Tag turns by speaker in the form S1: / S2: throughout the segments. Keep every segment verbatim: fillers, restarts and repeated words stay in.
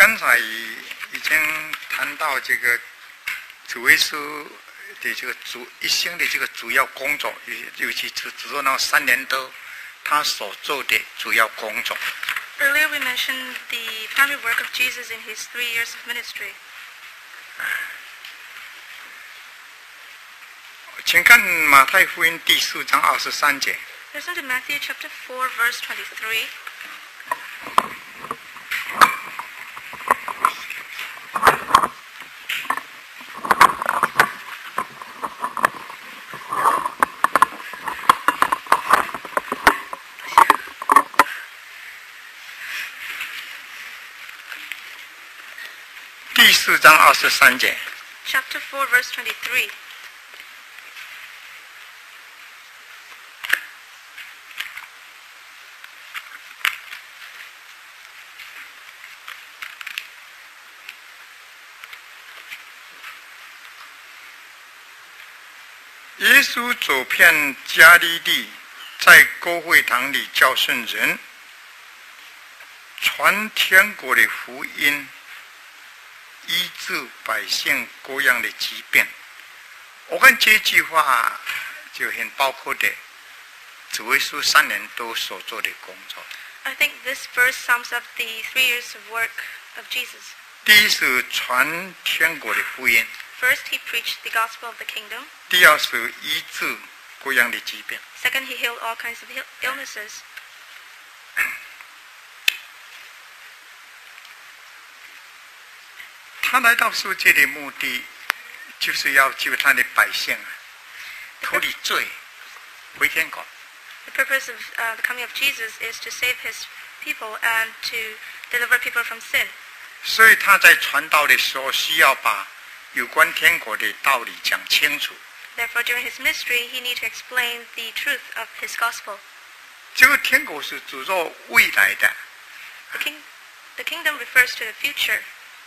S1: 刚才已经谈到这个主耶稣的这个主一生的这个主要工作，尤其是只做那三年多他所做的主要工作。
S2: Earlier we mentioned the primary work of Jesus in his three years of ministry.
S1: 请看马太福音第四章二十三节。
S2: Listen to Matthew chapter four, verse twenty-three.
S1: 第四章二十三节。
S2: Chapter four, verse twenty-three.
S1: 耶稣走遍加利利，在公会堂里教训人，传天国的福音，医治百姓各样的疾病。我看这句话就很包括的主耶稣三年多所做的工作。
S2: I think this verse sums up the three years of work of Jesus.
S1: 第一是传天国的福音。
S2: First, he preached the gospel of the kingdom.
S1: 第二是医治各样的疾病。
S2: Second, he healed all kinds of illnesses.
S1: 他来到世界的目的，就是要救他的百姓啊，脱离罪，回天国。
S2: The purpose of uh, the coming of Jesus is to save his people and to deliver people from sin.
S1: 所以他在传道的时候，需要把有关天国的道理讲清楚。
S2: Therefore, during his ministry, he needed to explain the truth of his gospel.
S1: 这个天国是指着未来的。
S2: The, king, the kingdom refers to the future.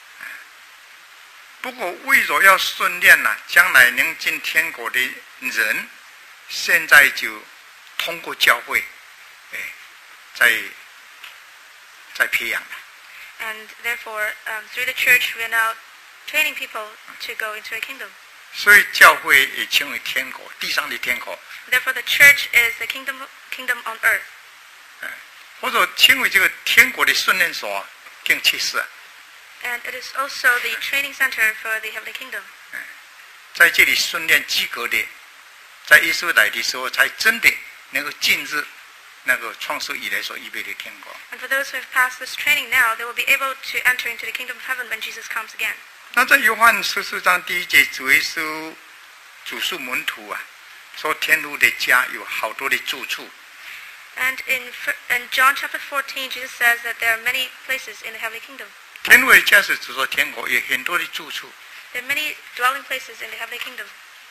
S1: 不过，为了要训练呐、啊，将来能进天国的人，现在就通过教会，哎，在在培养了。
S2: And therefore, um, through the church, we are now training people to go into a kingdom.
S1: 所以教会也称为天国，地上的天国。
S2: Therefore, the church is the kingdom kingdom on earth.
S1: 或者称为这个天国的训练所，更其实。
S2: And it is also the training center for the heavenly kingdom.
S1: 在这里训练及格的，在耶稣来的时候，才真的能够进入那个创世以来所预备的天国。
S2: And for those who have passed this training now, they will be able to enter into the kingdom of heaven when Jesus comes again.
S1: 那在约翰十四章第一节，主耶稣主述门徒啊，说天父的家有好多的住处。
S2: And in in John chapter fourteen, Jesus says that there are many places in the heavenly kingdom.
S1: 天父的家是指说天国有很多的住处。
S2: There are many dwelling places in the heavenly kingdom.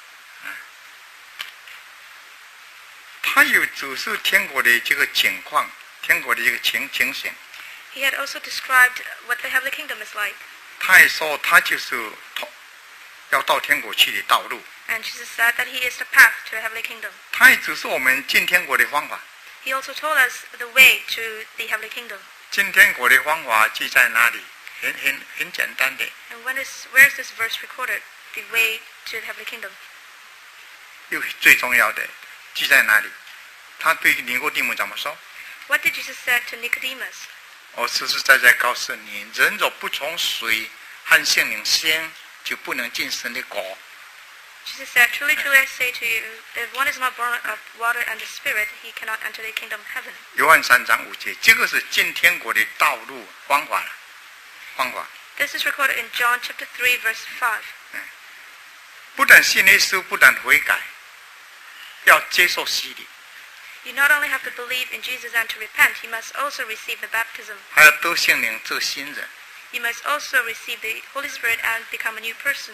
S1: 他有指示天国的这个情况，天国的这个情情形。
S2: He had also described what the heavenly kingdom is like.
S1: 他也说，他就是要到天国去的道路。
S2: And Jesus said that he is the path to the heavenly kingdom.
S1: 他也指示我们进天国的方法。
S2: He also told us the way to the heavenly kingdom.
S1: 进天国的方法记在哪里？很很很简单的。
S2: And when is where is this verse recorded? The way to the heavenly kingdom.
S1: 又最重要的记在哪里？他对尼哥底母怎么说？
S2: What did Jesus say to Nicodemus?
S1: 我实实在在告诉你，人若不从水和圣灵生，就不能进神的国。
S2: Jesus said, "Truly, truly, I say to you, if one is not born of water and the Spirit, he cannot enter the kingdom of heaven."
S1: 约翰三章五节，这个是进天国的道路方法了，方法。
S2: This is recorded in John chapter three, verse five.
S1: 不但信耶稣，不但悔改，要接受洗礼。
S2: You not only have to believe in Jesus and to repent, you must also receive the baptism.
S1: 还要得圣灵做新人。
S2: You must also receive the Holy Spirit and become a new person.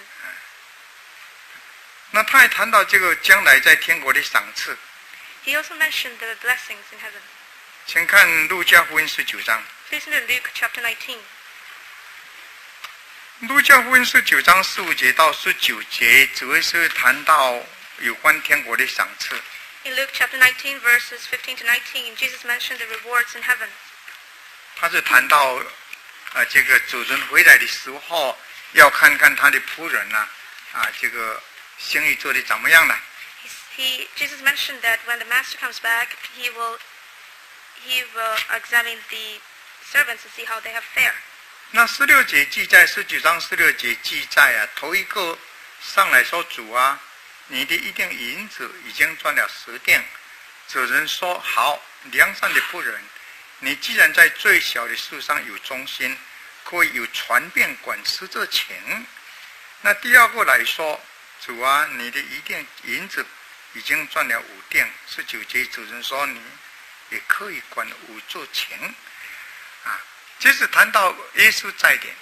S1: 那他还谈到这个将来在天国的赏赐。
S2: He also mentioned the blessings in heaven.
S1: 请看路加福音十九章。
S2: Listen to Luke chapter nineteen.
S1: 路加福音十九章十五节到十九节，主要是谈到有关天国的赏赐。
S2: In Luke chapter nineteen, verses fifteen to nineteen, Jesus mentioned the rewards in heaven.
S1: 他是谈到啊，这个主人回来的时候，要看看他的仆人呐、啊，啊，这个生意做得怎么样了。
S2: He, Jesus mentioned that when the master comes back, he will, he will examine the servants and see how they have fared.
S1: 那十六节记载，十九章十六节记载啊，头一个上来说主啊，你的一锭银子已经赚了十锭。主人说好，良善的仆人，你既然在最小的事上有忠心，可以有传遍管事这情。那第二个来说，主啊，你的一锭银子已经赚了五锭。十九节主人说你也可以管五座情啊。这是谈到耶稣在点。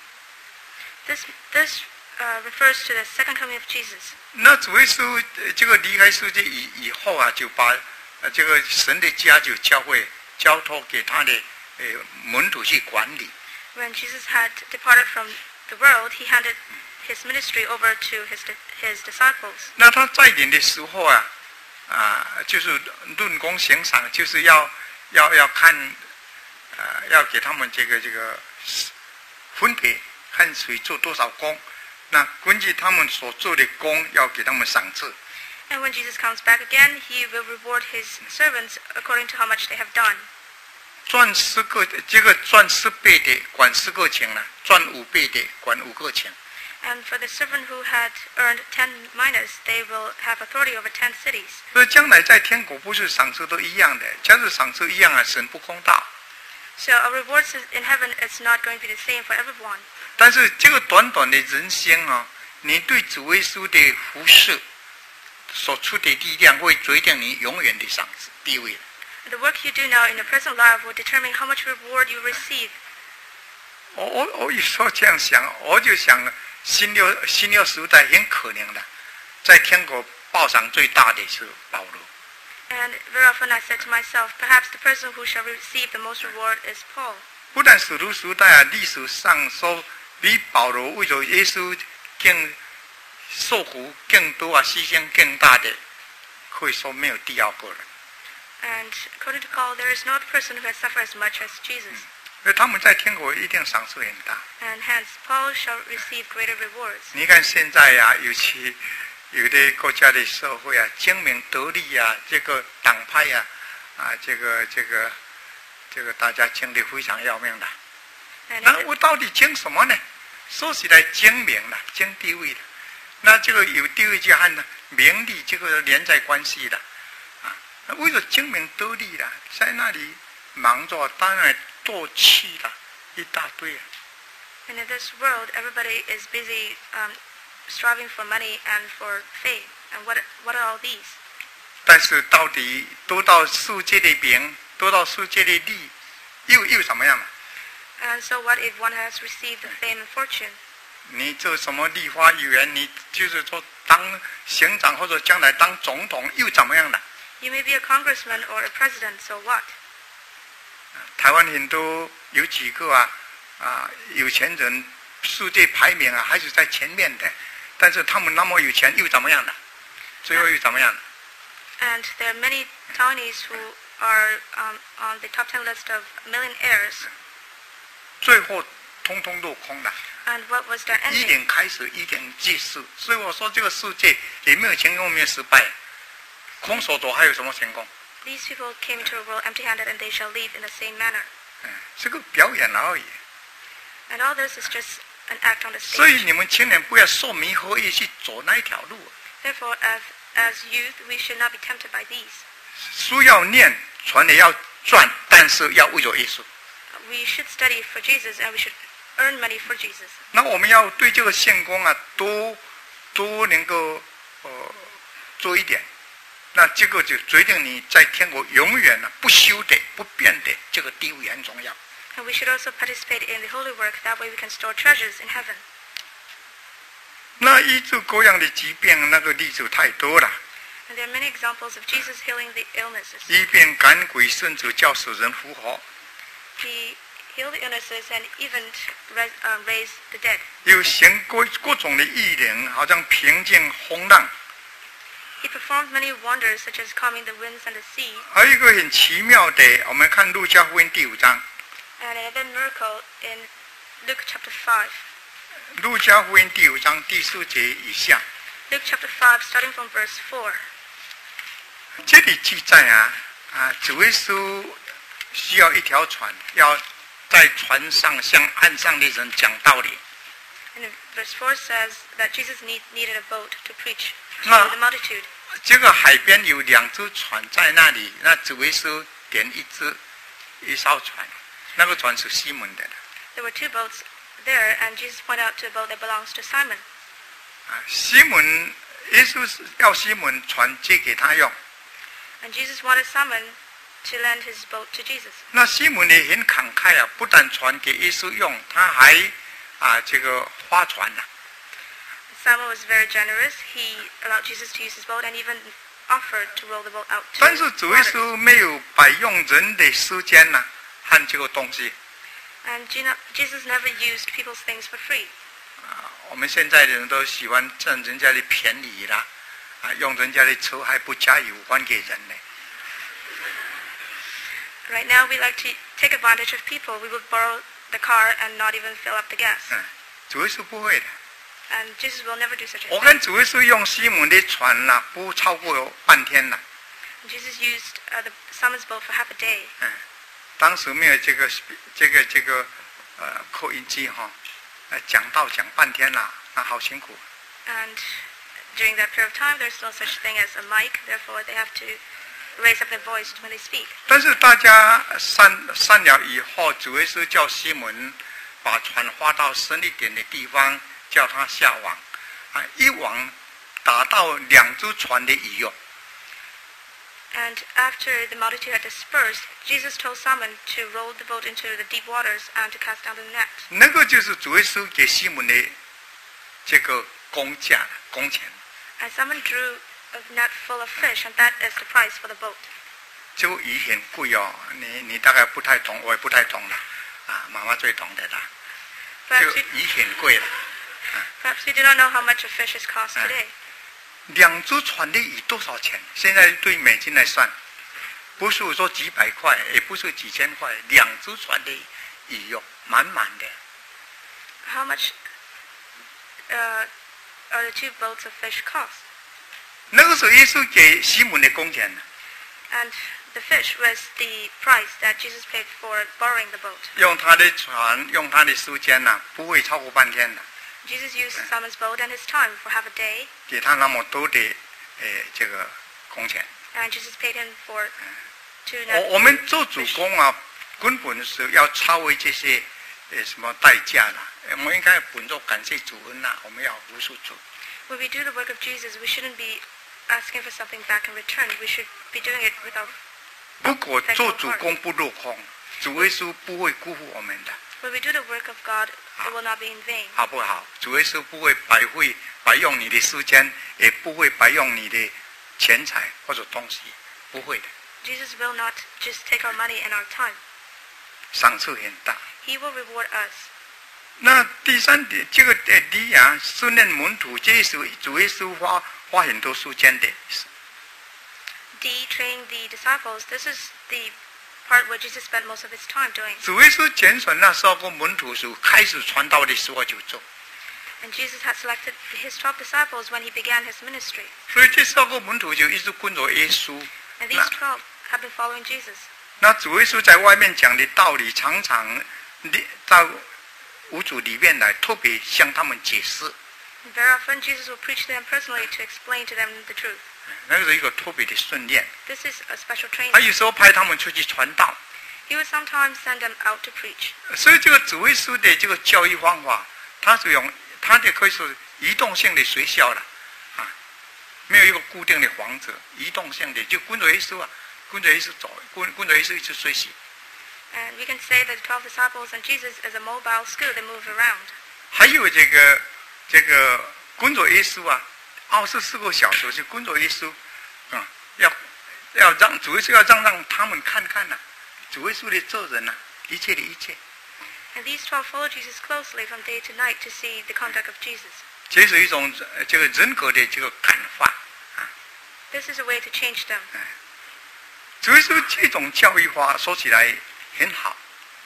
S2: This this uh, refers to the second coming of Jesus.
S1: 那主耶稣这个离开世界以以后啊，就把这个神的家就教会交托给他的呃门徒去管理。
S2: When Jesus had departed from the world, he handed his ministry over to his his disciples.
S1: 那他在点的时候啊，啊，就是论功行赏，就是要要要看，呃，要给他们这个这个分别，看谁做多少功。那根据他们所做的功，要给他们赏赐。
S2: And when Jesus comes back again, he will reward his servants according to how much they have done.
S1: 赚十个，这个赚十倍的管十个钱了，赚五倍的管五个钱。
S2: And for the servant who had earned ten minas, they will have authority over ten cities.
S1: 所以将来在天国不是赏赐都一样的，假如赏赐一样啊，神不公道。
S2: So our rewards in heaven is not going to be the same for everyone.
S1: 但是这个短短的人生啊，你对主耶稣的服侍所出的力量，会决定你永远的赏赐地位。
S2: The work you do now in your present life will determine how much reward you receive.
S1: 我我我有时候这样想，我就想新六新六时代很可能的，在天国报赏最大的是保罗。
S2: And very often I said to myself, perhaps the person who shall receive the most reward is Paul.
S1: 不但使徒时代啊，历史上说比保罗为了耶稣更受苦更多啊，牺牲更大的，可以说没有第二个人。
S2: And according to Paul, there is no other person who has suffered as much as Jesus.
S1: 所以他们在天国一定赏赐很大。
S2: And hence, Paul shall receive greater rewards.
S1: 你看现在呀、啊，尤其有的国家的社会啊，精明得利啊，这个党派呀、啊，啊，这个这个这个大家争得非常要命的。那我到底争什么呢？说起来，争名了，争地位了。那这个有地位就和名利这个连在关系的啊。为了争名得利了，在那里忙着，当然斗气了一大堆啊。
S2: And in this world, everybody is busy um, striving for money and for fame. And what what are all these?
S1: 但是到底得到世界的名，得到世界的利，又又怎么样了？
S2: And so what if one has received the fame and fortune?
S1: 你做什么立法议员，你就是说当省长或者将来当总统，又怎么样了？
S2: You may be a congressman or a president, so what?
S1: 台湾很多有几个啊啊有钱人，世界排名啊还是在前面的，但是他们那么有钱又怎么样了？最后又怎么样了？
S2: And there are many townies who are um, on the top ten list of millionaires.
S1: 最后通通落空了。
S2: And what was their
S1: 一
S2: ending?
S1: 点开始，一点结束。所以我说这个世界也没有成功，没有失败。空手走还有什么成功？
S2: These people came into the world empty-handed, and they shall leave in the same manner.
S1: 嗯，是个表演而已。
S2: And all this is just an act on the
S1: 所以
S2: stage.
S1: 你们青年不要受迷惑意去走那一条路。
S2: Therefore, as as youth, we should not be tempted by these.
S1: 书要念，船也要赚，但是要为了耶稣。
S2: We should study for Jesus, and we should earn money for Jesus.
S1: 那我们要对这个献功啊，多多能够呃做一点。那这个就决定你在天国永远啊不休的、不变的这个地位很重要。
S2: And we should also participate in the holy work. That way we can store treasures in heaven.
S1: 那医治各样的疾病，那个例子太多了。
S2: And there are many examples of Jesus healing the illnesses.
S1: 医病赶鬼，甚至叫死人复活。
S2: He healed the illnesses and even res, uh, raised the dead.
S1: 有行各各种的异能，好像平静风浪。
S2: He performed many wonders, such as calming the winds and the sea.
S1: 还有一个很奇妙的，我们看路加福音第五章。
S2: And another miracle in Luke chapter five.
S1: 路加福音第五章第四节以下。
S2: Luke chapter five, starting from verse four.
S1: 这里记载啊啊，主耶稣需要一条船，要在船上向岸上的人讲道理。
S2: And verse four says that Jesus need, needed a boat to preach to
S1: Ah.
S2: the multitude.
S1: 这个海边有两只船在那里，那主耶稣点一只一艘船，那个船是西门的。
S2: There were two boats there, and Jesus pointed out to a boat that belongs to Simon.
S1: 啊，西门，耶稣是要西门船借给他用。
S2: And Jesus wanted Simon to lend his boat to Jesus.
S1: 那西门也很慷慨啊，不但船给耶稣用，他还啊这个划船呐、啊。
S2: Simon was very generous. He allowed Jesus to use his boat and even offered to row the boat out to
S1: 但是主耶
S2: waters.
S1: 稣没有摆用人的时间呐、啊、和这个东西。
S2: And Gina- Jesus never used people's things for free.
S1: 啊，我们现在的人都喜欢占人家的便宜啦，啊，用人家的车还不加油还给人呢。
S2: Right now, we like to take advantage of people. We would borrow the car and not even fill up the gas.
S1: 嗯，主耶稣不会的。
S2: And Jesus will never do such a
S1: 我
S2: thing.
S1: 看主耶稣用西门的船呐、不超过半天呐、
S2: Jesus used uh, the Simon's boat for half a day.
S1: 嗯，当时没有这个这个这个呃扩音机哈，呃讲道讲半天啦，那好辛苦。
S2: And during that period of time, there's no such thing as a mic. Therefore, they have to raise up their voice when they speak.
S1: 但是大家散散了以后，主耶稣叫西门把船划到深一点的地方，叫他下网，啊，一网打到两只船的鱼哦。
S2: And after the multitude had dispersed, Jesus told Simon to roll the boat into the deep waters and to cast down the net.
S1: 那个就是主耶稣给西门的这个工价工钱。
S2: And Simon drew a net full of fish, and that is the price for the boat.
S1: 这个鱼很贵哦，你你大概不太懂，我也不太懂了，啊，妈妈最懂的啦。这
S2: Perhaps
S1: 个
S2: you,
S1: 鱼很贵了，
S2: perhaps you do not know how much a fish is cost
S1: Ah.
S2: today.
S1: 两只船的鱼多少钱？现在对美金来算，不是说几百块，也不是几千块，两只船的鱼哟，满满的。
S2: How much uh, are the two boats of fish cost?
S1: 那个时候耶稣给西门的工钱呢，
S2: And the fish was the price that Jesus paid for borrowing the boat.
S1: 用他的船，用他的时间呐、不会超过半天的，
S2: Jesus used Simon's boat and his time for half a day,
S1: 给他那么多的呃这个工钱。
S2: and Jesus paid him for two
S1: 我
S2: net
S1: 我们做主工啊，根本是要超越这些呃什么代价啦。呃我们应该本着感谢主恩呐、我们要服侍主。
S2: When we do the work of Jesus, we shouldn't be asking for something back in return. We should be doing it without.
S1: 如果做主工不落空，主耶稣不会辜负我们的，
S2: When we do the work of God, it will not be in vain.
S1: 好不好？主耶稣不会白费白用你的时间，也不会白用你的钱财或者东西，不会的，
S2: Jesus will not just take our money and our time.
S1: 赏赐很大。
S2: He will reward us.
S1: 那第三点，这个呃第一啊，训练门徒，这是主耶稣花花很多时间的。
S2: D, training the disciples. This is the part where Jesus spent most of his time doing.
S1: 主耶稣拣选那十二个门徒时，开始传道的时候就做。
S2: And Jesus had selected his twelve disciples when he began his ministry.
S1: 所以这十二个门徒就一直跟着耶稣。
S2: And these twelve have been following Jesus.
S1: 那主耶稣在外面讲的道理，常常到五组里面来，特别向他们解释。
S2: And very often Jesus will preach to them personally to explain to them the truth.
S1: 那个是一个特别的训练。
S2: This is a special
S1: 他
S2: training.
S1: 有时候派他们出去传道，
S2: He would sometimes send them out to preach.
S1: 所以这个主耶稣的这个教育方法，他是用他的可以说移动性的学校了，啊，没有一个固定的房子，移动性的就跟着耶稣啊，跟着耶稣走，跟跟着耶稣一直学习。
S2: And we can say that the twelve disciples and Jesus is a mobile school that moves around.
S1: 还有这个这个跟着耶稣啊，二十四个小时就跟着耶稣，啊，要要让主耶稣要让让他们看看呐、啊，主耶稣的做人呐、啊，一切的一切。
S2: And these twelve follow Jesus closely from day to night to see the conduct of Jesus.
S1: 这是一种呃这个人格的这个感化啊。
S2: This is a way to change them.
S1: 主耶稣这种教育法说起来很好，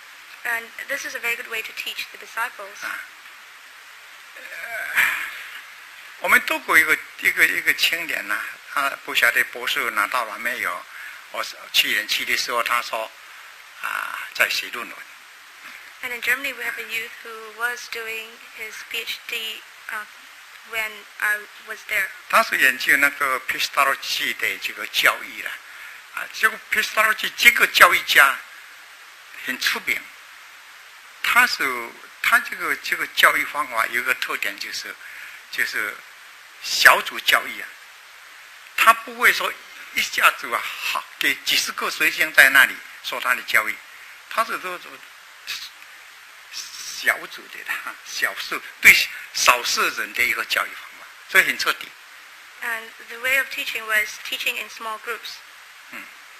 S2: And this is a very good way to teach the disciples.
S1: 啊，呃，我们读过一个一个一个青年呐、啊，他不晓得博士拿到了没有。我去年去的时候，他说啊，在写论文。
S2: And in Germany, we have a youth who was doing his PhD uh, when I was there.
S1: 他是研究那个 Pestalozzi 的这个教育了，啊，这个 Pestalozzi 这个教育家很出名。他是他这个这个教育方法有一个特点，就是就是小组教育啊，他不会说一下子啊好给几十个学生在那里说他的教育，他是都都。 小组的啦，小数对少数人的一个教育方法，所以很彻底。
S2: And the way of teaching was teaching in small groups.
S1: 嗯，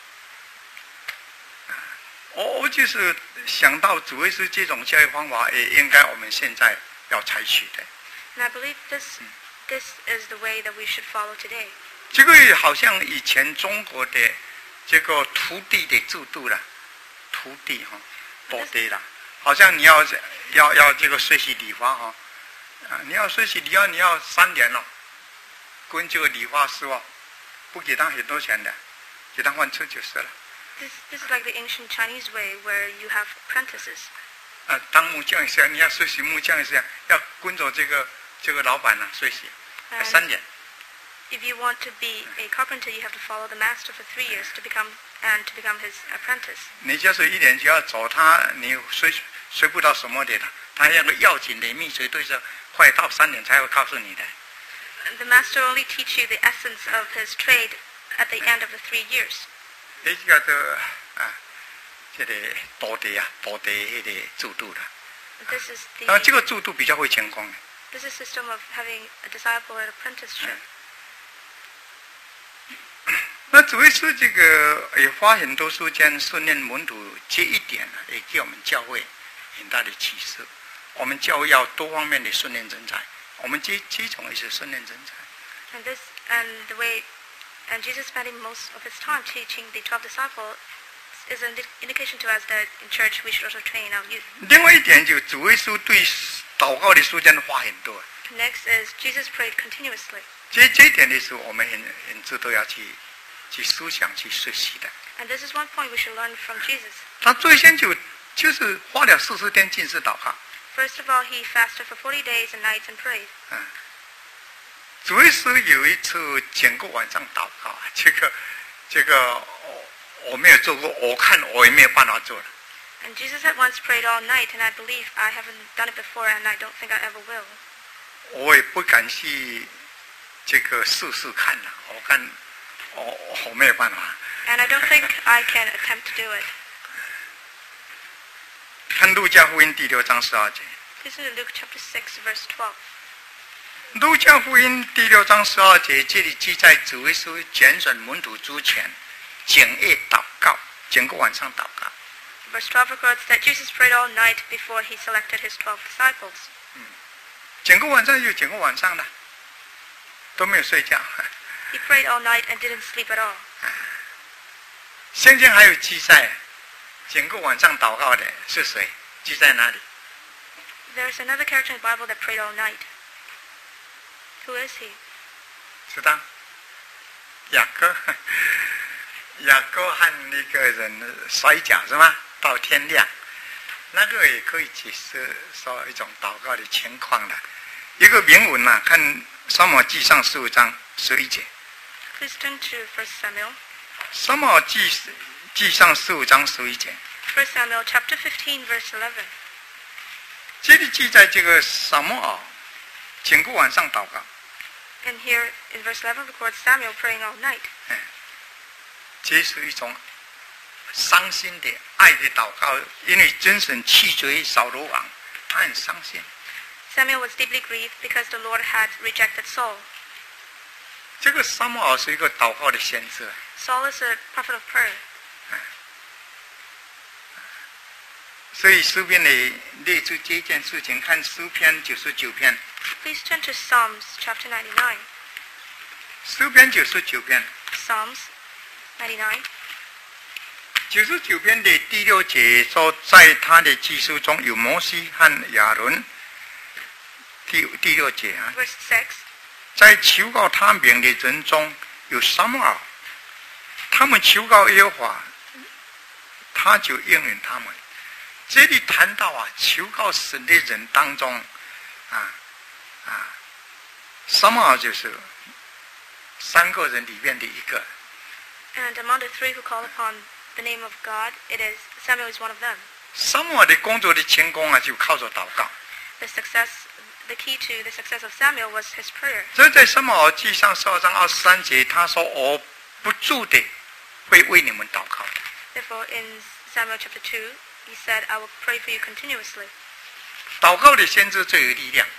S1: 我我就是想到主耶稣这种教育方法，也应该我们现在要采取的。
S2: And I believe this this is the way that we should follow today.
S1: 这个好像以前中国的这个徒弟的制度啦，徒弟哈，徒弟啦。 好像你要要要这个学习理发哈，啊，你要学习理发，你要三年了，跟这个理发师哦，不给他很多钱的，给他换车就是了。
S2: This this is like the ancient Chinese way where you have apprentices.
S1: 啊，当木匠一样，你要学习木匠一样，要跟着这个这个老板呢、啊、学习，三年。
S2: If you want to be a carpenter, you have to follow the master for three years to become and to become his apprentice.
S1: 你就是一年就要走他，你学学不到什么的，他那个要紧的秘诀都是快到三年才会告诉你的。
S2: The master only teach you the essence of his trade at the end of the three years.
S1: 这个都啊，这个道地啊，道地迄个制度啦。
S2: This is the.
S1: 啊，这个制度比较会成功。
S2: This is system of having a disciple and apprenticeship.
S1: 那主耶稣这个也花很多时间训练门徒，这一点呢，也给我们教会很大的启示。我们教会要多方面的训练人才，我们这这种也是训练人才。
S2: And this and the way, and Jesus spending most of his time teaching the twelve disciples is an indication to us that in church we should also train our youth.
S1: 另外一点就主耶稣对祷告的时间花很多。
S2: Next is Jesus prayed continuously.
S1: 这这一点的是我们很很值得要去。去思想、去学习的。
S2: And this is one point we should learn from Jesus.
S1: 他最先就就是花了四十天禁食祷告。
S2: First of all, he fasted for forty days and nights and prayed.
S1: 嗯，主耶稣有一次整个晚上祷告啊，这个这个我我没有做过，我看我也没有办法做了。
S2: And Jesus had once prayed all night, and I believe I haven't done it before, and I don't think I ever will.
S1: 我也不敢去这个试试看了，我看。我我没有办法。
S2: And I don't think I can attempt to do it.
S1: 看路加福音第六章十二节。
S2: This is Luke chapter six, verse twelve.
S1: 路加福音第六章十二节，这里记载主耶稣拣选门徒之前，整夜祷告，整个晚上祷告。
S2: Verse twelve records that Jesus prayed all night before he selected his twelve disciples.
S1: 嗯，整个晚上就整个晚上了，都没有睡觉。
S2: He prayed all night and didn't sleep at all.
S1: 圣经还有记载，整个晚上祷告的是谁？记在哪里
S2: There's another character in the Bible that prayed all night. Who is he?
S1: 知道？雅各，雅各和那个人摔跤是吗？到天亮，那个也可以解释说一种祷告的情况的。一个铭文呐，看《撒母耳记上》十五章十一节。
S2: Please turn to First Samuel.
S1: 撒母耳记记上十五章十一节。
S2: First Samuel chapter fifteen, verse eleven.
S1: 这里记载这个撒母耳整个晚上祷告。
S2: And here in verse eleven records Samuel praying all night.
S1: 嗯，这是一种伤心的爱的祷告，因为真神弃绝扫罗王，他很伤心。
S2: Samuel was deeply grieved because the Lord had rejected Saul.
S1: 这个撒母耳是一个祷告的先知。
S2: Saul is a prophet of prayer.
S1: 所以诗篇里列出这件事情，看诗篇九十九篇。
S2: Please turn to Psalms chapter ninety-nine.
S1: 诗篇九十九篇。
S2: Psalms ninety-nine.
S1: 九十九篇的第六节说，在他的记述中有摩西和亚伦。第第六节啊，
S2: Verse six.
S1: 在求告他名的人中有撒母耳，他们求告耶和华，他就应允他们。这里谈到啊，求告神的人当中，啊啊，撒母耳就是三个人里面的一个。
S2: And among the three who call upon the name of God, it is Samuel is one of them.
S1: 撒母耳的工作的成功啊，就靠着祷告。
S2: The success, the key to the success of Samuel was his prayer.
S1: 所以在撒母耳记上十二章二十三节，他说：“我不住的会为你们祷告。”
S2: Therefore, in Samuel chapter two, he said, "I will pray for you continuously."
S1: 祷告的先知最有力量，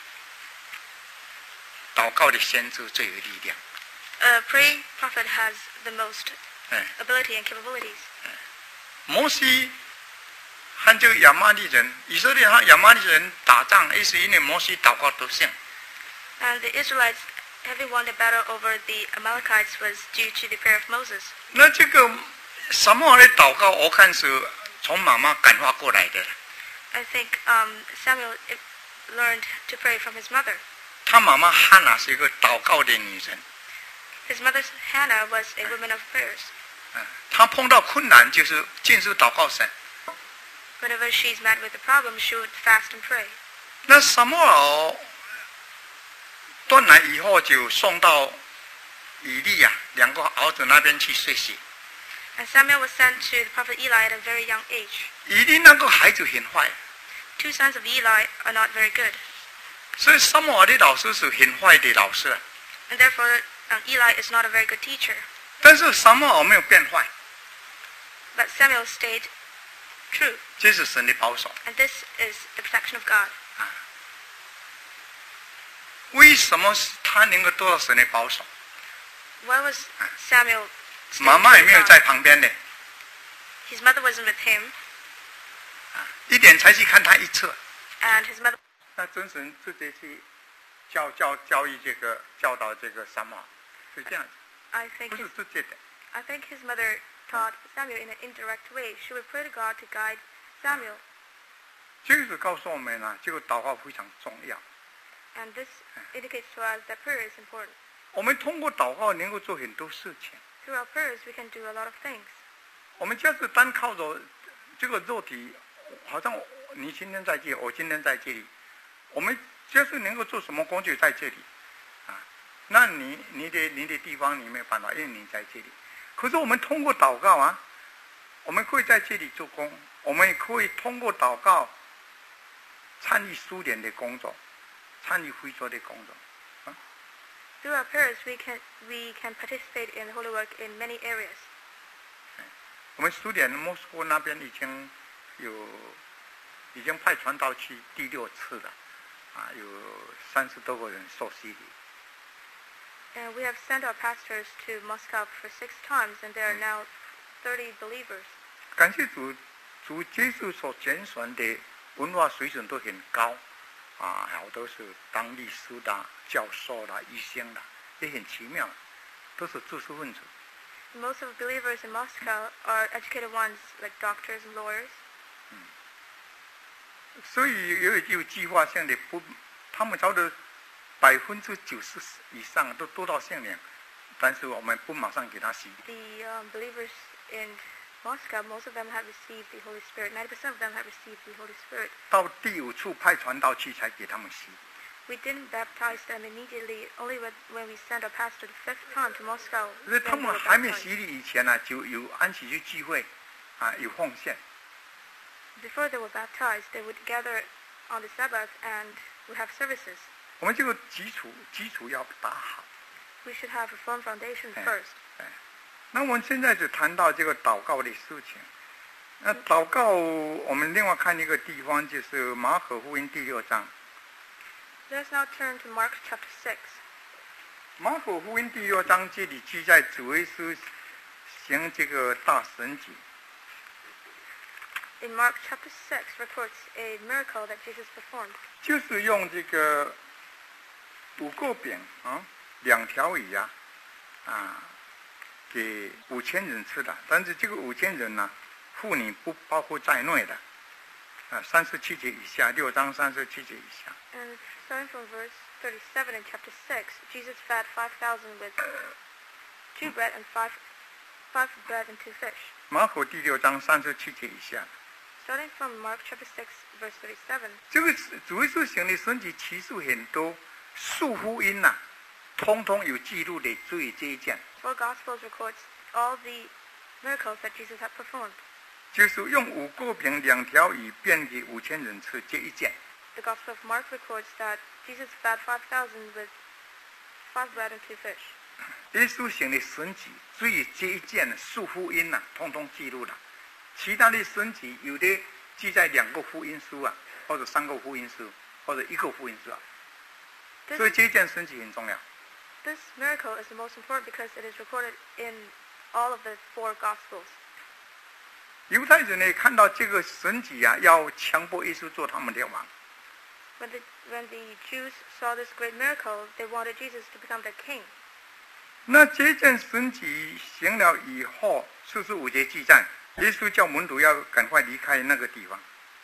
S1: 祷告的先知最有力量。
S2: A praying prophet has the most
S1: 哎，
S2: ability and capabilities.
S1: 摩西和这个亚玛力人，以色列和亚玛力人打仗，也是因为摩西祷告得胜。
S2: And the Israelites, having won the battle over the Amalekites, was due to the prayer of Moses.
S1: 那这个撒母耳的祷告，我看是从妈妈感化过来的。
S2: I think um, Samuel learned to pray from his mother.
S1: 他妈妈汉娜是一个祷告的女人。
S2: His mother Hannah was a woman of prayers.
S1: 嗯，她碰到困难就是尽是祷告神。
S2: Whenever she's met with a problem, she would fast and pray.
S1: 那撒母耳断奶以后，就送到以利亚两个儿子那边去学习。
S2: And Samuel was sent to the prophet Eli at a very young age.
S1: 以利那个孩子很坏，
S2: Two sons of Eli are not very good.
S1: 所以撒母耳的老师是很坏的老师。
S2: And therefore, um, Eli is not a very good teacher.
S1: 但是撒母耳没有变坏，
S2: But Samuel stayed true.
S1: 这是神的保守。
S2: And this is the protection of God.
S1: 为什么他能够得到神的保守？
S2: Why was Samuel staying
S1: 妈妈
S2: true
S1: 也
S2: to
S1: 没有
S2: God?
S1: 在旁边的，
S2: His mother wasn't with him,
S1: 一点才去看他一次。
S2: and his mother.
S1: 那真神直接去教教教育这个教导这个撒母耳，是这样子，
S2: I think
S1: 不是
S2: his,
S1: 直接的。
S2: I think his mother taught Samuel in an indirect way. She would pray to God to guide Samuel,
S1: 这个是告诉我们啊，这个祷告非常重要。
S2: and this indicates to us that prayer is important.
S1: 我们通过祷告能够做很多事情。
S2: Through our prayers, we can do a lot of things.
S1: 我们就是单靠着这个肉体，好像你今天在这里，我今天在这里，我们就是能够做什么工作在这里，啊，那你你的你的地方你没有办法，因为你在这里。可是我们通过祷告啊，我们可以在这里做工，我们也可以通过祷告参与苏联的工作，参与会做的工作。
S2: Through our prayers, we can we can participate in holy work in many areas.
S1: 我们苏联莫斯科那边已经有已经派传道去第六次了，啊，有三十多个人受洗礼。
S2: And we have sent our pastors to Moscow for six times, and there are now thirty believers.
S1: 感谢主，主接受所拣选的文化水准都很高，啊，好多是当律师的、教授啦、医生啦，也很奇妙，都是知识分子。
S2: Most of the believers in Moscow are educated ones, like doctors and lawyers.
S1: 所以有有计划性的不，他们找的百分之九十以上都得到圣灵，但是我们不马上给他洗。
S2: The um, believers in Moscow, most of them have received the Holy Spirit. ninety percent of them have received the Holy Spirit.
S1: 到第五处派传道去才给他们洗。
S2: We didn't baptize them immediately, only when, when we sent our pastor the fifth time to Moscow.
S1: 所以
S2: then
S1: 他
S2: they
S1: 们
S2: were
S1: 还没
S2: baptized.
S1: 洗礼以前呢、就有安息日聚会，啊，有奉献。
S2: Before they were baptized, they would gather on the Sabbath and would have services.
S1: 我们这个基础基础要打好。
S2: We should have a firm foundation
S1: Yeah.
S2: first.
S1: 那我们现在就谈到这个祷告的事情。那祷告，我们另外看一个地方，就是马可福音第六章。
S2: Let us now turn to Mark chapter six.
S1: 马可福音第六章这里记载主耶稣行这个大神迹。
S2: In Mark chapter six reports a miracle that Jesus performed.
S1: 就是用这个五个饼啊，两条鱼啊，啊， 给五千人吃的，但是这个五千人呢，妇女不包括在内的。啊，三十七节以下，六章三十七节以下。
S2: And starting from verse thirty-seven in chapter six, Jesus fed five thousand with two bread and five five bread and two fish.
S1: 马可第六章三十七节以下。
S2: Starting from Mark chapter six, verse thirty-seven.
S1: 这个主耶稣行的神迹奇事很多，四福音呐、啊，通通有记录的，注意这一件。
S2: Four Gospels records all the miracles that Jesus had performed.
S1: 就是用五个饼两条鱼变给五千人吃这一件。
S2: The Gospel of Mark records that Jesus fed five thousand with five bread and two fish.
S1: 耶稣行的神迹，注意这一件四福音呐、啊，通通记录了。其他的神迹有的记在两个福音书啊，或者三个福音书，或者一个福音书啊。所以这一件神迹很重要。
S2: This miracle is the most important because it is recorded in all of the four Gospels.
S1: 犹太人呢，看到这个神迹啊，要强迫耶稣做他们的王。
S2: When the when the Jews saw this great miracle, they wanted Jesus to become their king.
S1: 那这件神迹行了以后，四十五节记载，耶稣叫门徒要赶快离开那个地方。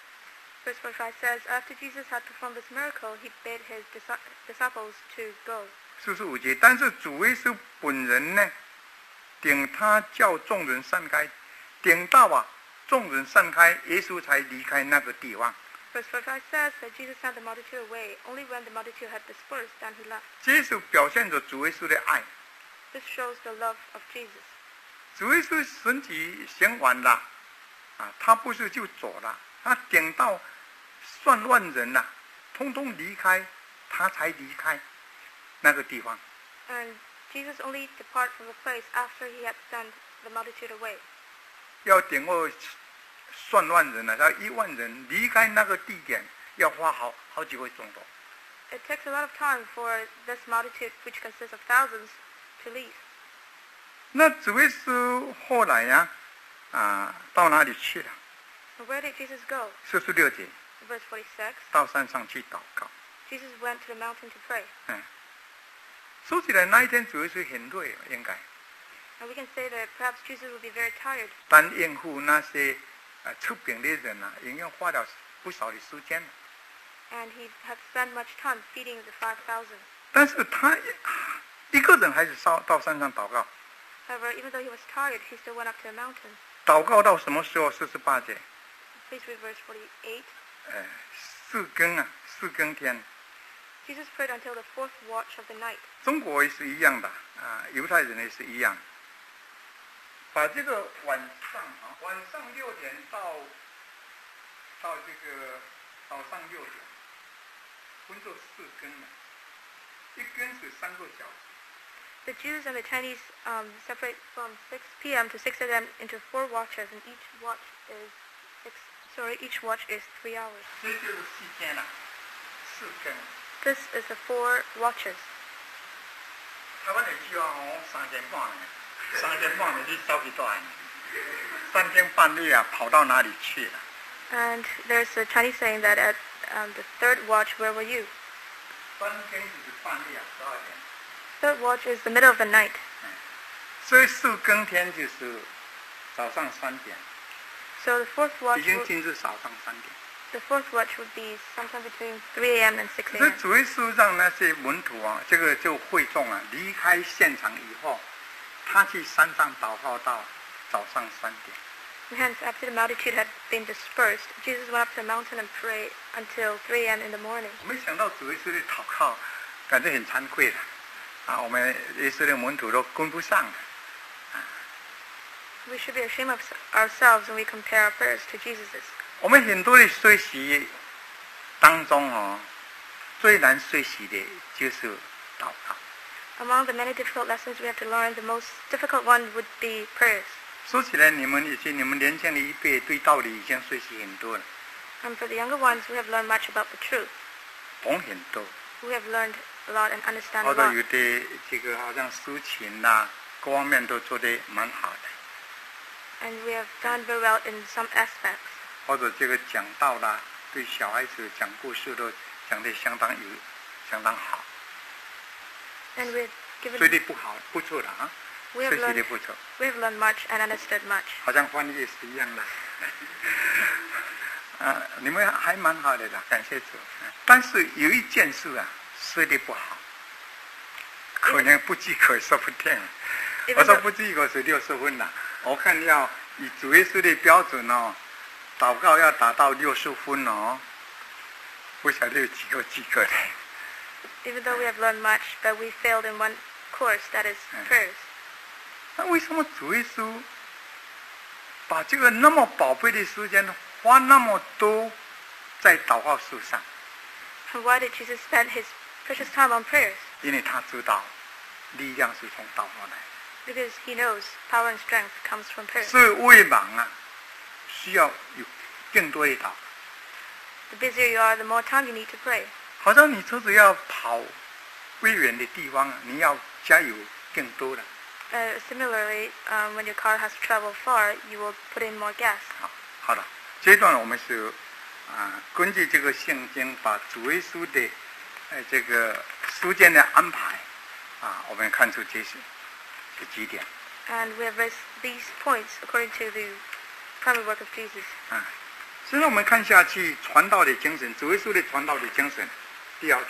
S2: Verse forty-five says, after Jesus had performed this miracle, he bade his disciples to go.
S1: 四十五节，但是主耶稣本人呢，等他叫众人散开，等到啊。众人散开，耶稣才离开那个地方。
S2: Verse forty-five says that Jesus sent the multitude away. Only when the multitude had dispersed, then he left.
S1: 这是表现着主耶稣的爱。
S2: This shows the love of Jesus.
S1: 主耶稣神迹行完了，啊，他不是就走了，他等到上万人呐、啊，通通离开，他才离开那个地方。
S2: And Jesus only departed from the place after he had sent the multitude away.
S1: 要等过上万人了，要一万人离开那个地点，要花好好几个钟头。
S2: It takes a lot of time for this multitude, which consists of thousands, to leave.
S1: 那主耶稣后来呀、啊，啊，到哪里去了
S2: Where did Jesus go?
S1: 四十六节。
S2: Verse forty-six.
S1: 到山上去祷告。
S2: Jesus went to the mountain to pray.
S1: 嗯，说起来那一天主耶稣很累，应该。
S2: And we can say that perhaps Jesus will be very tired.
S1: 但应付那些呃出饼的人啊，已经花了不少的时间了。
S2: And he had spent much time feeding the five thousand.
S1: 但是他一个人还是上到山上祷告。
S2: However, even though he was tired, he still went up to the mountain.
S1: 祷告到什么时候？四十八节。
S2: Please read verse forty-eight.
S1: 呃，四更啊，四更天。
S2: Jesus prayed until the fourth watch of the night.
S1: 中国也是一样的啊，犹太人也是一样。把这个晚上啊，晚上六点到到这个早上六点，分作四更了，一更是三个小时。
S2: The Jews and the Chinese um, separate from six p.m. to six a.m. into four watches, and each watch is six. Sorry, each watch is three hours.
S1: 这就是四天了，四更。
S2: This is the four watches.
S1: 台湾人希望哦三点半呢，三点半你走去哪里？三更半夜啊，跑到哪里去了？
S2: And there's a Chinese saying that at um, the third watch, where were you?
S1: 三更就是半夜十二点。
S2: Third watch is the middle of the night.
S1: 所以四更天就是早上三点。
S2: So the fourth watch.
S1: 已经进入早上三点。
S2: The fourth watch would be sometime between three a.m. and six
S1: 这
S2: a.m.
S1: 主耶稣让那些门徒啊，这个就会众啊，离开现场以后，他去山上祷告到早上三点。
S2: And hence, after the multitude had been dispersed, Jesus went up to the mountain and prayed until three a.m. in the morning.
S1: 没想到主耶稣的祷告，感觉很惭愧了。啊，我们耶稣的门徒都跟不上了。
S2: We should be ashamed of ourselves when we compare our prayers to Jesus's.
S1: 我们很多的学习当中哦，最难学习的就是祷告。
S2: Among the many difficult lessons we have to learn, the most difficult one would be prayers.
S1: 说起来，你们以前你们年轻的一辈对道理已经学习很多了，
S2: And for the younger ones, we have learned much about the truth.
S1: 懂很多。
S2: We have learned a lot and understand a
S1: 或者
S2: lot.
S1: 有的这个好像抒情啦，各方面都做得蛮好的。
S2: And we have done very well in some aspects.
S1: 或者这个讲道啦，对小孩子讲故事都讲得相当有相当好。
S2: And we have
S1: 对
S2: given
S1: 的不好不错的啊，
S2: We have
S1: 学习
S2: learned
S1: 的不错，
S2: we have learned much and understood much.
S1: 好像翻译也是一样的。啊，你们还蛮好的啦，感谢主。但是有一件事啊，说的不好，可能不及格说不定。
S2: Even
S1: 我说
S2: though,
S1: 不及格是六十分啦，我看要以主耶稣的标准哦，祷告要达到六十分哦，不晓得有几个及格的。
S2: even though we have learned much, but we failed in one course, that is prayers.
S1: 那为什么主耶稣把这个那么宝贝的时间花那么多在祷告树上？
S2: And why did Jesus spend his precious time on prayers?
S1: 因为他知道力量是从祷告来，
S2: Because he knows power and strength comes from prayers.
S1: 所以为忙啊，需要有更多的祷告。
S2: The busier you are, the more time you need to pray.
S1: 好像你车子要跑微远的地方，你要加油更多了。
S2: Uh, similarly, um, when your car has to travel far, you will put in more gas.
S1: 好，好了，这一段我们是啊、根据这个圣经，把主耶稣的呃这个时间的安排啊，我们看出这些这几点
S2: And we have raised these points according to the primary work of Jesus.
S1: 啊。现在我们看下去，传道的精神，主耶稣的传道的精神，第二点。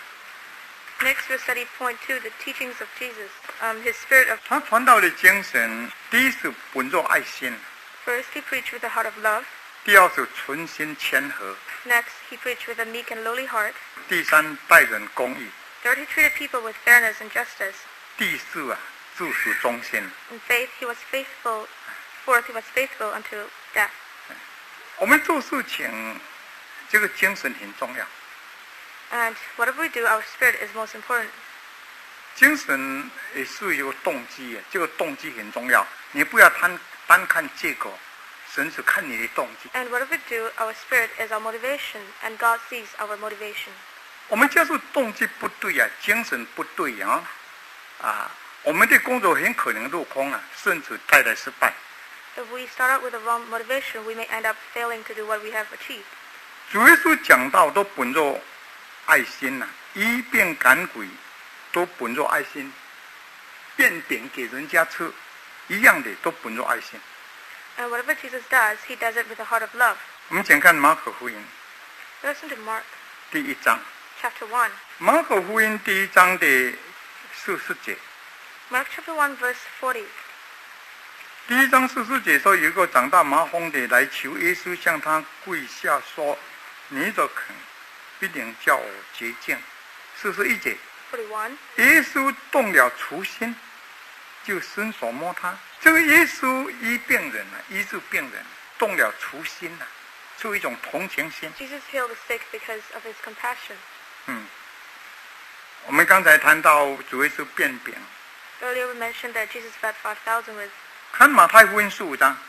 S2: Next, we'll study point two, the teachings of Jesus, um, his spirit of.
S1: 他传道的精神，第一是本着爱心，
S2: First, he preached with a heart of love.
S1: 第二是存心谦和，
S2: Next, he preached with a meek and lowly heart.
S1: 第三待人公义，
S2: Third, he treated people with fairness and justice.
S1: 第四啊自属忠心。
S2: In faith, he was faithful. Fourth, he was faithful unto death.
S1: 我们做事情，这个精神很重要。
S2: And whatever we do, our spirit is most important.
S1: 精神也是有动机，这个动机很重要。你不要单单看结果，神是看你的动机。
S2: And whatever we do, our spirit is our motivation, and God sees our motivation.
S1: 我们假如动机不对啊，精神不对啊，啊，我们的工作很可能落空啊，甚至带来失败。
S2: If we start out with the wrong motivation, we may end up failing to do what we have achieved.
S1: 主耶稣讲道都本着爱心呐、啊，医病赶鬼都本着爱心，变饼给人家吃，一样的都本着爱心。
S2: And whatever Jesus does, he does it with a heart of love.
S1: 我们请看马可福音
S2: Listen to Mark
S1: 第一章，
S2: chapter one.
S1: 马可福音第一章的四十节，
S2: Mark chapter one, verse forty.
S1: 第一章四十节说，有一个长大麻风的来求耶稣，向他跪下说：“你若肯，必定叫我洁净。”四十一节，
S2: forty-one.
S1: 耶稣动了慈心，就伸手摸他。这个耶稣医病人啊，医治病人，动了慈心啊，出一种同情心。
S2: Jesus healed the sick because of his compassion.
S1: 嗯，我们刚才谈到主耶稣变饼，
S2: Earlier we mentioned that Jesus fed five thousand with.
S1: 看马太福音十五章，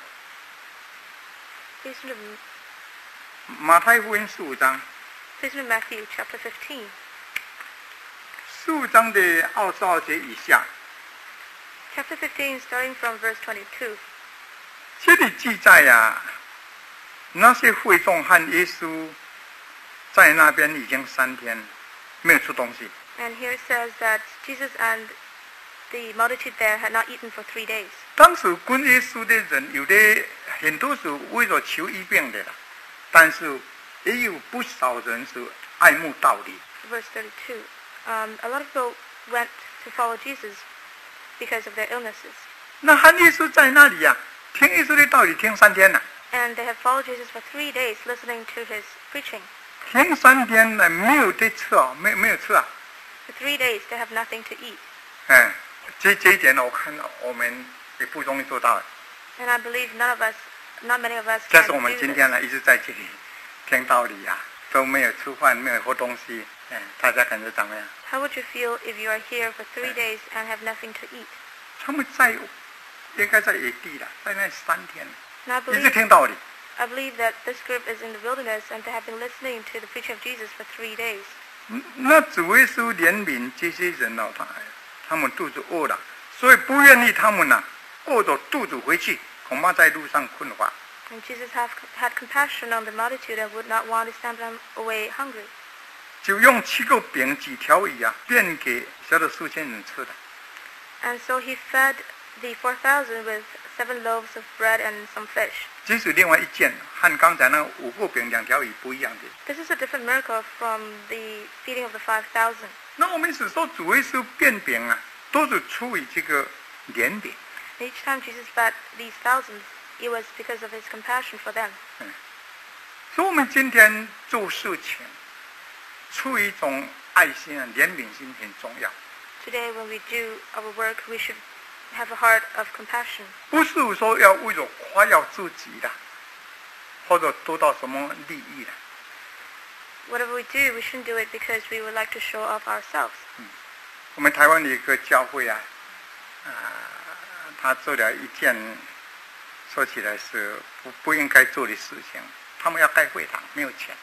S2: Listen to,
S1: 马太福音十五章，
S2: listen to Matthew chapter fifteen.
S1: 十五章的二十二节以下，
S2: Chapter fifteen, starting from verse twenty-two.
S1: 这里记载呀、那些会众和耶稣在那边已经三天没有吃东西。
S2: And here it says that Jesus and the multitude there had not eaten for three days.
S1: 当时跟耶稣的人，有的很多是为了求医病的啦，但是也有不少人是爱慕道理。
S2: Verse thirty-two. Um, a lot of people went to follow Jesus because of their illnesses.
S1: 那和耶稣在那里呀、听耶稣的道理听三天了、
S2: And they have followed Jesus for three days listening to his preaching.
S1: 听三天呢没有得吃啊，没没有吃啊。
S2: For three days they have nothing to eat.
S1: 哎，这这一点呢，我看我们也不容易做到。
S2: And I believe none of us, not many of us
S1: 但
S2: can
S1: 是我们
S2: do
S1: 今
S2: this.
S1: 天呢一直在这里听道理呀、都没有吃饭，没有喝东西，哎，大家感觉怎么样？
S2: How would you feel if you are here for three days and have nothing to eat?
S1: 他们在应该在野地了，在那三天，
S2: And I
S1: 一直
S2: believe,
S1: 听道理。
S2: I believe that this group is in the wilderness and they have been listening to the preaching of Jesus for three days.
S1: 嗯那主耶稣怜悯这些人哦，他他们肚子饿了，所以不愿意他们呢、饿着肚子回去，恐怕在路上困乏。
S2: And Jesus have, had compassion on the multitude and would not want to send them away hungry.
S1: 就用七个饼几条鱼啊，变给小的数千人吃的。
S2: And so he fed the four thousand with seven loaves of bread and some fish.
S1: 这是另外一件，和刚才那五个饼两条鱼不一样的。
S2: This is a different miracle from the feeding of the five thousand.
S1: 那我们是说主耶稣变饼啊，都是出于这个怜悯。
S2: Each time Jesus fed these thousands, it was because of his compassion for them.
S1: 嗯，所以我们今天做事情，出于一种爱心啊、怜悯心很重要。
S2: Today, when we do our work, we should have a heart of compassion.
S1: 不是说要为了夸耀自己的，或者得到什么利益的。
S2: Whatever we do, we shouldn't do it because we would like to show off ourselves.
S1: 嗯，我们台湾的一个教会啊，啊、呃，他做了一件说起来是不不应该做的事情。他们要盖会堂，没有钱。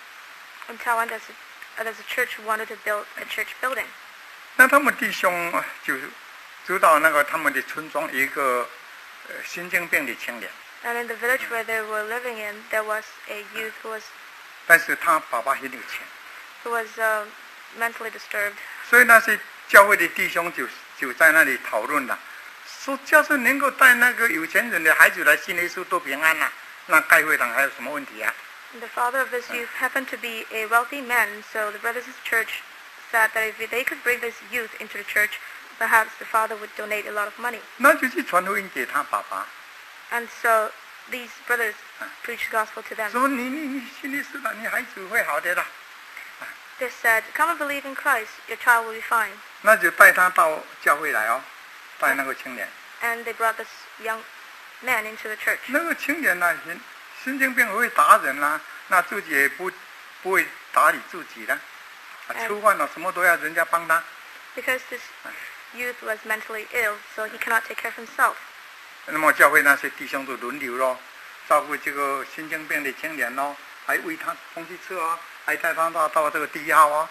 S2: In Taiwan, there's a, there's a church who wanted to build a church building.
S1: 那他们弟兄就知道那个他们的村庄有一个呃神经病的青年。
S2: And in the village where they were living in, there was a youth who was
S1: 但是他爸爸很有钱，
S2: who was uh, mentally disturbed.
S1: 所以那些教会的弟兄就就在那里讨论了，说要是能够带那个有钱人的孩子来信耶稣都平安了、啊，那盖会堂还有什么问题啊？
S2: And the father of this youth happened to be a wealthy man, so the brothers of the church said that if they could bring this youth into the church, perhaps the father would donate a lot of money.
S1: 那就去传福音给他爸爸。
S2: And so these brothers preached the gospel to them.
S1: 说你你你信耶稣了，你孩子会好的啦。
S2: They said, "Come and believe in Christ, your child will be fine."
S1: 那就带他到教会来哦，带那个青年。
S2: And they brought this young man into the church.
S1: 那个青年呢、啊，神神经病会打人啦、啊，那自己也不不会打理自己的，啊，吃饭了什么都要人家帮他。
S2: Because this youth was mentally ill, so he cannot take care of himself.
S1: 那么教会那些弟兄都轮流咯，照顾这个神经病的青年咯，还喂他东西吃哦，还带他到到这个地号哦。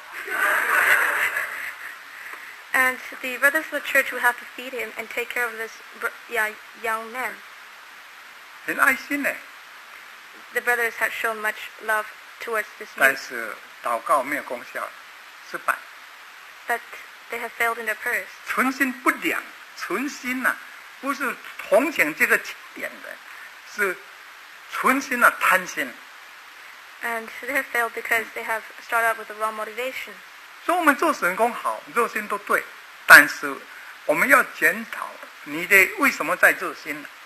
S2: And the brothers of the church would have to feed him and take care of this yeah, young man.
S1: 很爱心呢。
S2: The brothers had shown much love towards this
S1: 但
S2: youth,
S1: 是祷告没有功效，失败。
S2: but they have failed in their prayers.
S1: 存心不良，存心呐、啊，不是同情这个青年人，是存心的、啊、贪心。
S2: And they have failed because they have started out with the wrong motivation.
S1: 所以我们做神工好，热心都对，但是我们要检讨你的为什么在热心呢？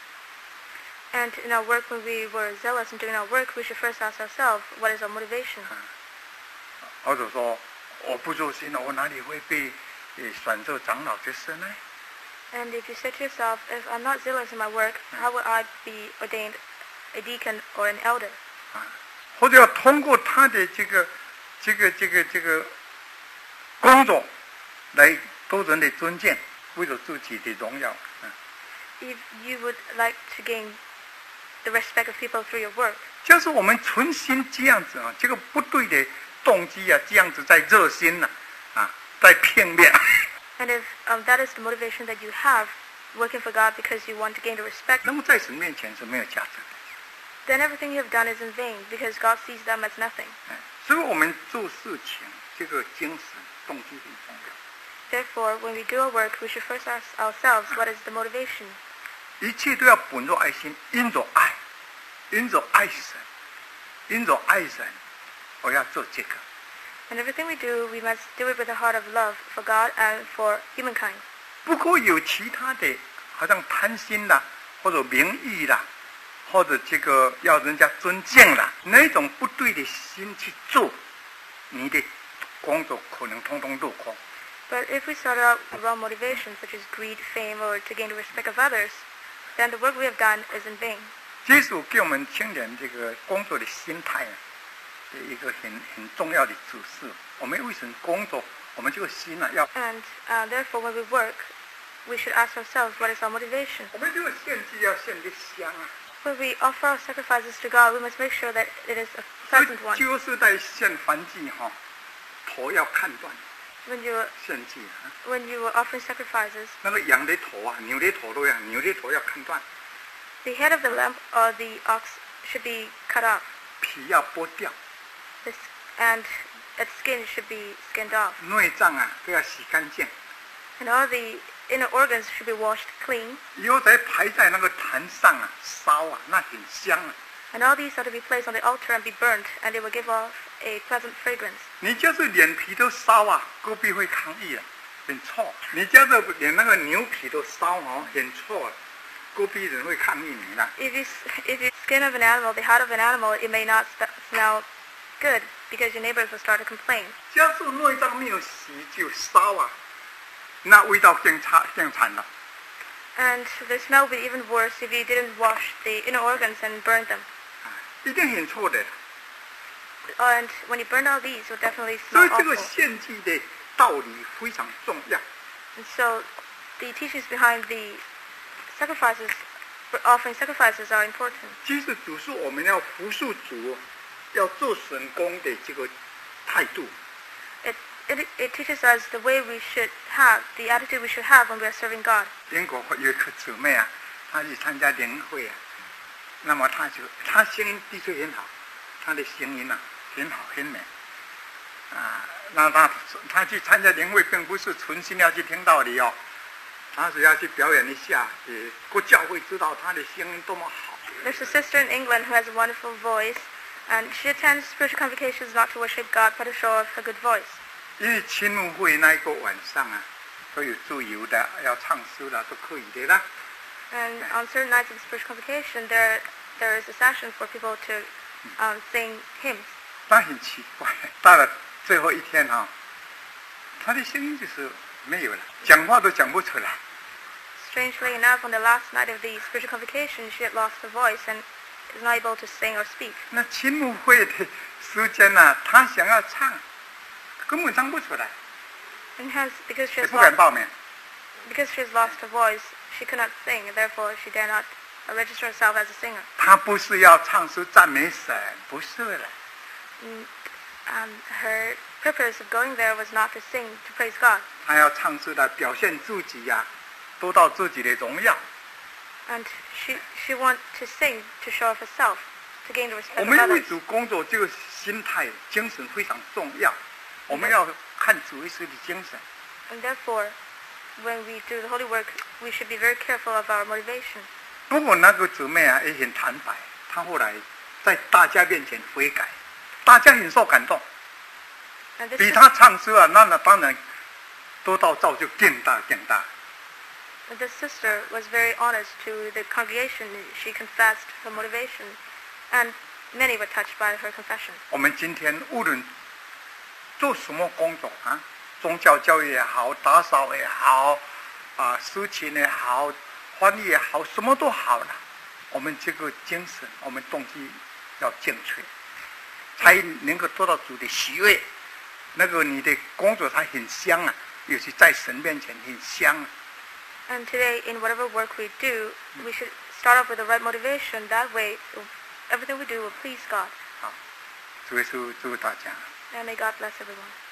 S2: And in our work, when we were zealous in doing our work, we should first ask ourselves, what is our motivation?
S1: 或者说我不热心了，我哪里会被选做长老这事呢？
S2: And if you say to yourself, if I'm not zealous in my work, how will I be ordained a deacon or an elder?
S1: 啊，或者要通过他的这个、这个、这个、这个工作来得人的尊敬，为了自己的荣耀。嗯，
S2: If you would like to gain the respect of people through your work,
S1: 就是我们存心这样子啊，这个不对的动机啊，这样子在热心呐、啊，啊，在片面。
S2: and if um, that is the motivation that you have, working for God because you want to gain the respect,
S1: 那么在神面前是没有价值的。
S2: then everything you have done is in vain because God sees them as nothing.
S1: 嗯，所以我们做事情这个精神动机很重要。
S2: Therefore, when we do our work, we should first ask ourselves, what is the motivation?
S1: 一切都要本着爱心，因着爱，因着爱神，因着爱人，我要做这个。
S2: And everything we do, we must do it with a heart of love for God and for humankind.
S1: 不过有其他的，好像贪心啦，或者名誉啦，或者这个要人家尊敬啦，那种不对的心去做，你的工作可能通通落空。
S2: But if we start out with wrong motivations, such as greed, fame, or to gain the respect of others, then the work we have done is in vain.
S1: 这是给我们青年这个工作的心态啊，一个很很重要的指示。我们为什么工作？我们这个心啊，要
S2: And uh, therefore, when we work, we should ask ourselves, what is our motivation?
S1: 我们这个献祭要献得香啊。
S2: When we offer our sacrifices to God, we must make sure that it is a pleasant one.
S1: 就是在献燔祭哈，头要看断。
S2: When you
S1: 献祭啊，
S2: when you are offering sacrifices,
S1: 那个羊的头啊，牛的头都要，牛的头要看断，
S2: the head of the lamb or the ox should be cut off,
S1: 皮要剥掉，
S2: this, and its skin should be skinned off.
S1: 内脏啊都要洗干净，
S2: And all the inner organs should be washed clean.
S1: 以后再排在那个坛上啊，烧啊，那很香啊。
S2: And all these are to be placed on the altar and be burnt, and they will give off a pleasant fragrance.
S1: 你就是脸皮都烧啊，隔壁会抗议啊，很臭。你就是连那个牛皮都烧哦，很臭啊，隔壁人会抗议你啦。
S2: If you if you skin of an animal, the hide of an animal, it may not smell good because your neighbors will start to complain.
S1: 假设内脏没有洗就烧啊，那味道更差更惨了。
S2: And the smell would be even worse if you didn't wash the inner organs and burn them.
S1: 一定很臭的。
S2: And when you burn all these, it will definitely
S1: 所
S2: smell
S1: 以这个
S2: awful.
S1: 献祭的道理非常重要。
S2: And so, the teachings behind the sacrifices, offering sacrifices, are important.
S1: 其实主是我们要服侍主，要做神工的这个态度。
S2: It, it it teaches us the way we should have, the attitude we should have when we are serving God.
S1: 英国有一个姊妹啊，她去参加联会啊，那么她就她声音的确很好，她的声音啊很好很美啊。那她她去参加联会，并不是存心要去听道理哦，她是要去表演一下，给各教会知道她的声音多么好。
S2: There's a sister in England who has a wonderful voice, and she attends spiritual convocations not to worship God, but to show off her good voice.
S1: 因为亲牧会那一个晚上啊，都有自由的，要唱诗的都可以的啦。
S2: And on certain nights of the spiritual convocation, there there is a session for people to um, sing hymns.
S1: 但很奇怪，到了最后一天哈、啊，他的声音就是没有了，讲话都讲不出来。
S2: Strangely enough, on the last night of the spiritual convocation, she had lost her voice and is not able to sing or speak.
S1: 那亲牧会的时间呢、啊，他想要唱，根本唱不出来，
S2: And hence, because she
S1: 也
S2: has
S1: 不敢
S2: lost,
S1: 报名。
S2: because she has lost her voice, she could not sing, and therefore she dare not uh, register herself as a singer.
S1: 他不是要唱诗赞美神，不是了。
S2: And, um, her purpose of going there was not to sing, to praise God.
S1: 他要唱诗来表现自己呀、啊，得到自己的荣耀。
S2: And she she wanted to sing to show off herself, to gain the
S1: 我
S2: respect of
S1: 们为
S2: others.
S1: 主工作，这个心态、精神非常重要。我们要看主耶稣的精神。
S2: And therefore, when we do the holy work, we should be very careful of our motivation.
S1: 不过那个姊妹啊也很坦白，她后来在大家面前悔改，大家很受感动。
S2: And this
S1: 比
S2: is-
S1: 她唱诗啊，那那当然得到造就更大更大。
S2: And this sister was very honest to the congregation. She confessed her motivation, and many were touched by her confession.
S1: 我们今天无论做什么工作啊，宗教教育也好，打扫也好，啊，抒情也好，翻译也好，什么都好了。我们这个精神，我们动机要正确，才能够得到主的喜悦。那个你的工作才很香啊，尤其在神面前很香啊。
S2: And today, in whatever work we do, we should start off with the right motivation. That way, everything we do will please God.
S1: 好，主耶稣祝大家。
S2: And may God bless everyone.